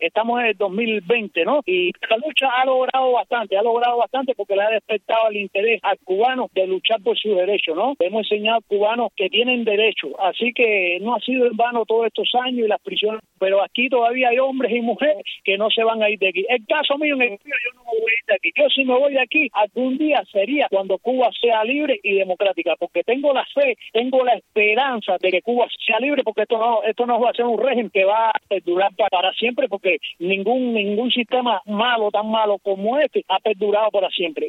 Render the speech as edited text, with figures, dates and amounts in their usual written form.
estamos en el 2020, ¿no? Y la lucha ha logrado bastante porque le ha despertado el interés al cubano de luchar por sus derechos, ¿no? Hemos enseñado a cubanos que tienen derecho, así que no ha sido en vano todos estos años y las prisiones, pero aquí todavía hay hombres y mujeres que no se van a ir de aquí. El caso mío, yo no me voy a ir de aquí. Yo si me voy de aquí, algún día sería cuando Cuba sea libre y democrática, porque tengo la fe, tengo la esperanza de que Cuba sea libre, porque esto no va a ser un régimen que va a perdurar para siempre, porque ningún sistema malo, tan malo como este, ha perdurado para siempre.